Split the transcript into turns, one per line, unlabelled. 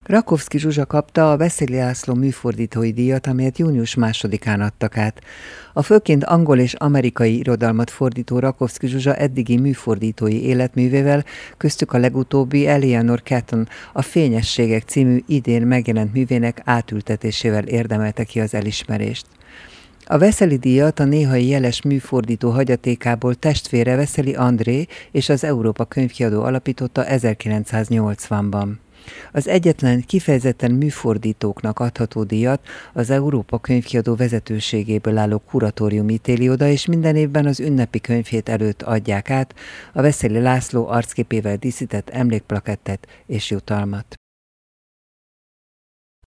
Rakovszky Zsuzsa kapta a Veszeli László műfordítói díjat, amelyet június 2-án adtak át. A főként angol és amerikai irodalmat fordító Rakovszky Zsuzsa eddigi műfordítói életművével, köztük a legutóbbi Eleanor Catton a Fényességek című idén megjelent művének átültetésével érdemelte ki az elismerést. A Veszeli díjat a néhai jeles műfordító hagyatékából testvére Veszeli André és az Európa Könyvkiadó alapította 1980-ban. Az egyetlen kifejezetten műfordítóknak adható díjat az Európa Könyvkiadó vezetőségéből álló kuratórium ítéli oda, és minden évben az ünnepi könyvhét előtt adják át a Veszeli László arcképével díszített emlékplakettet és jutalmat.